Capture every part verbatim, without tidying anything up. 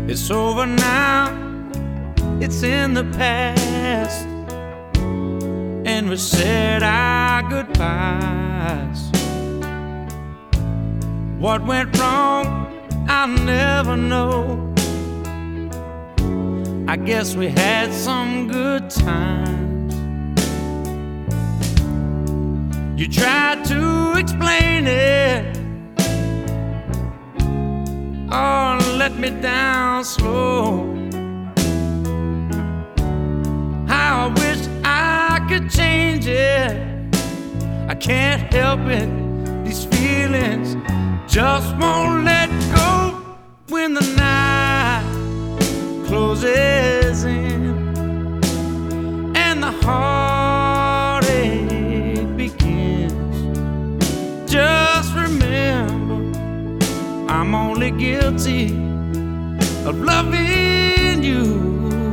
It's over now, it's in the past, and we said our goodbyes. What went wrong, I'll never know. I guess we had some good times. You tried to explain it, oh, let me down slow. How I wish I could change it. I can't help it, these feelings just won't let go. When the night closes in and the heartache begins, just remember I'm only guilty of loving you.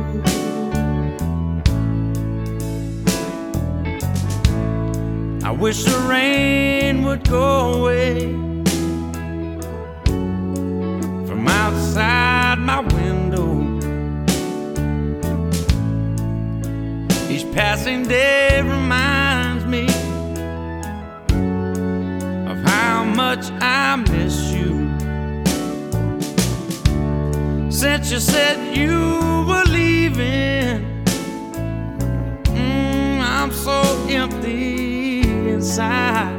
I wish the rain would go away from outside my window. Each passing day reminds me of how much I miss you. Since you said you were leaving, mm, I'm so empty inside.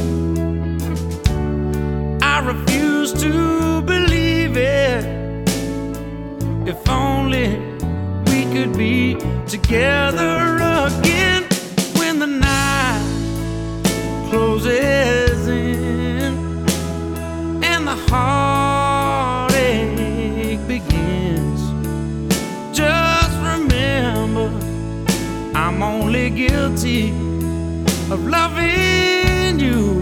I refuse to believe it. If only we could be together again. When the night closes in and the heartache begins, just remember I'm only guilty of loving you.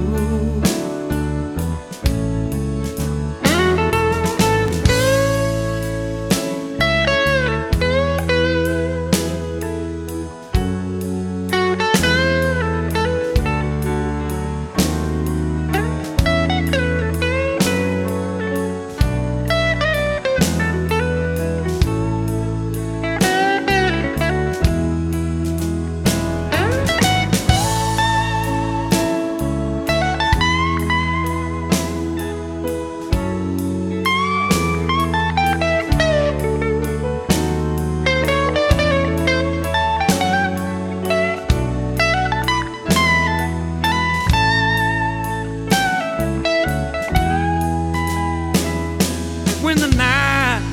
When the night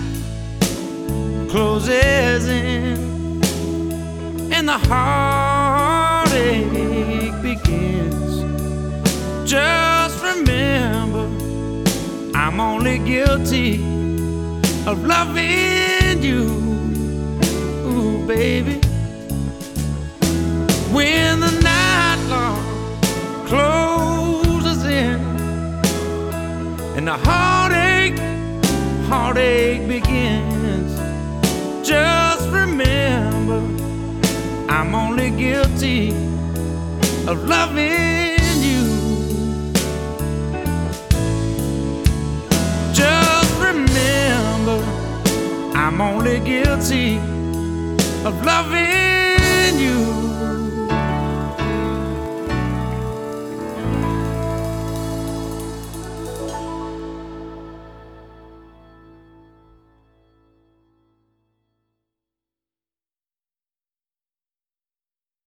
closes in and the heartache begins, just remember I'm only guilty of loving you. Ooh, baby. When the night long closes in and the heartache heartache begins, just remember I'm only guilty of loving you. Just remember I'm only guilty of loving you.